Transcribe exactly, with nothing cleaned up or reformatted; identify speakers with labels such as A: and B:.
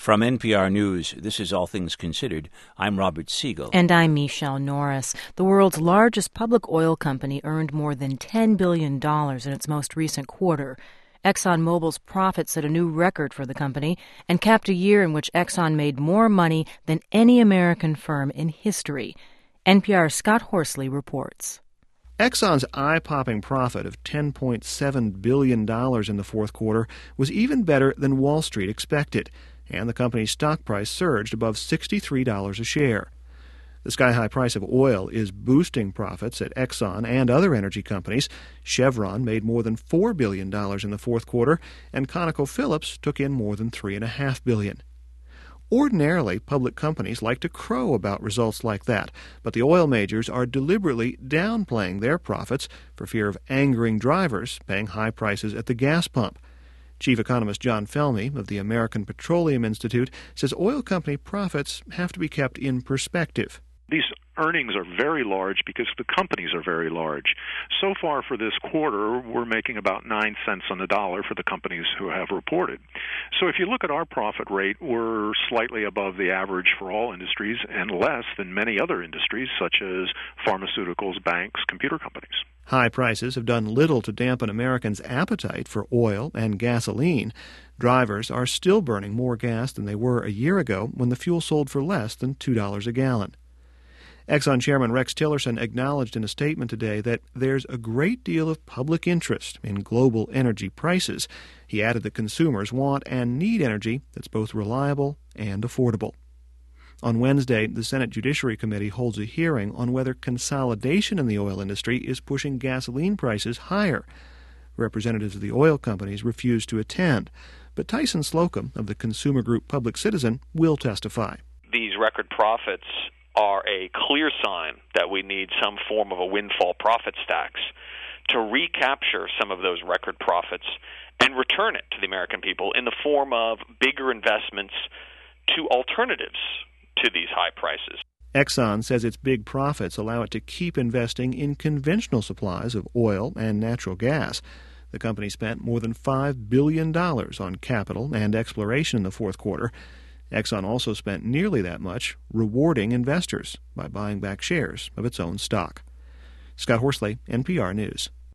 A: From N P R News, this is All Things Considered. I'm Robert Siegel.
B: And I'm Michelle Norris. The world's largest public oil company earned more than ten billion dollars in its most recent quarter. ExxonMobil's profits set a new record for the company and capped a year in which Exxon made more money than any American firm in history. N P R's Scott Horsley reports.
C: Exxon's eye-popping profit of ten point seven billion dollars in the fourth quarter was even better than Wall Street expected, and the company's stock price surged above sixty-three dollars a share. The sky-high price of oil is boosting profits at Exxon and other energy companies. Chevron made more than four billion dollars in the fourth quarter, and ConocoPhillips took in more than three point five billion dollars. Ordinarily, public companies like to crow about results like that, but the oil majors are deliberately downplaying their profits for fear of angering drivers paying high prices at the gas pump. Chief economist John Felmy of the American Petroleum Institute says oil company profits have to be kept in perspective.
D: These earnings are very large because the companies are very large. So far for this quarter, we're making about nine cents on the dollar for the companies who have reported. So if you look at our profit rate, we're slightly above the average for all industries and less than many other industries such as pharmaceuticals, banks, computer companies.
C: High prices have done little to dampen Americans' appetite for oil and gasoline. Drivers are still burning more gas than they were a year ago when the fuel sold for less than two dollars a gallon. Exxon Chairman Rex Tillerson acknowledged in a statement today that there's a great deal of public interest in global energy prices. He added that consumers want and need energy that's both reliable and affordable. On Wednesday, the Senate Judiciary Committee holds a hearing on whether consolidation in the oil industry is pushing gasoline prices higher. Representatives of the oil companies refused to attend, but Tyson Slocum of the consumer group Public Citizen will testify.
E: These record profits are a clear sign that we need some form of a windfall profits tax to recapture some of those record profits and return it to the American people in the form of bigger investments to alternatives to these high prices.
C: Exxon says its big profits allow it to keep investing in conventional supplies of oil and natural gas. The company spent more than five billion dollars on capital and exploration in the fourth quarter. Exxon also spent nearly that much rewarding investors by buying back shares of its own stock. Scott Horsley, N P R News.